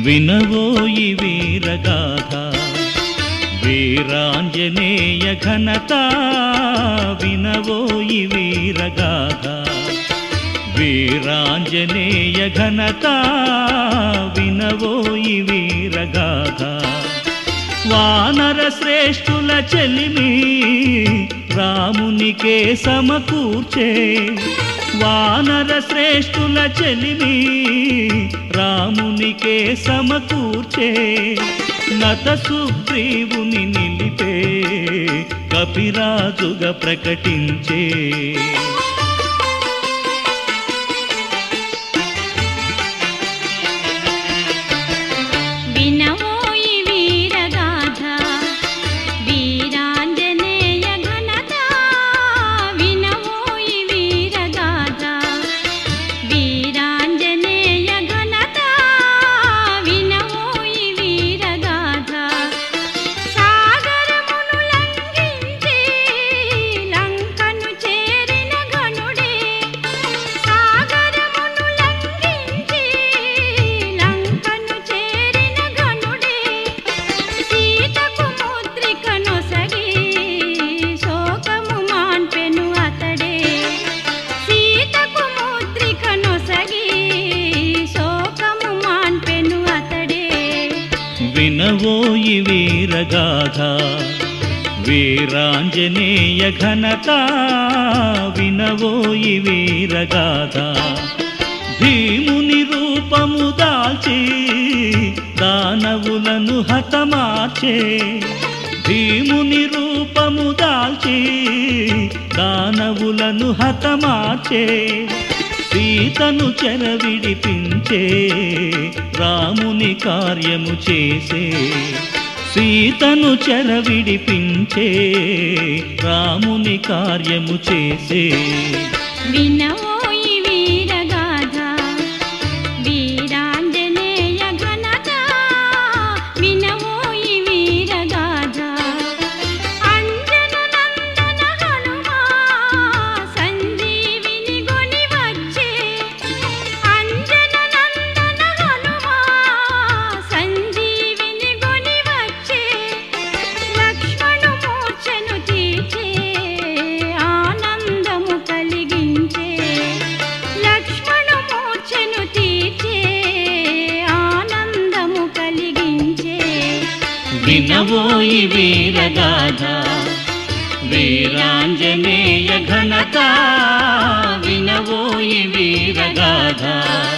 వినవోయి వీరగాథ వీరాంజనేయ ఘనత వినవోయి వీరగాథ వీరాంజనేయ ఘనత వినవోయి వీరగాథ వానర శ్రేష్ఠుల చెలిమి రామునికే సమకూర్చే వానర శ్రేష్ఠుల చెలిమి రామునికే సమకూర్చే నత సుగ్రీవుని నిలిపే కపిరాజుగా ప్రకటించే వినవోయి వీరగాథ వీరాంజనేయ ఘనత వినవోయి వీరగాథ భీముని రూపము దాల్చి దానవులను హతమార్చే భీముని రూపము దాల్చి దానవులను హతమార్చే సీతను చెరవిడిపించే రాముని కార్యము చేసే సీతను చెరవిడిపించే రాముని కార్యము చేసే వినవోయి వీరగాథ వీరాంజనేయ ఘనత వినవోయి వీరగాథ అంజన నందన హనుమా సంజీవిని గొని వచ్చే అంజన నందన హనుమా సంజీవిని గొని వచ్చే లక్ష్మణు మూర్ఛను తీర్చే ఆనందము కలిగించే లక్ష్మణు మూర్ఛను తీర్చే ఆనందము కలిగించే వినవోయి వీరగాథ వీరాంజనేయ ఘనత వినవోయి వీరగాథ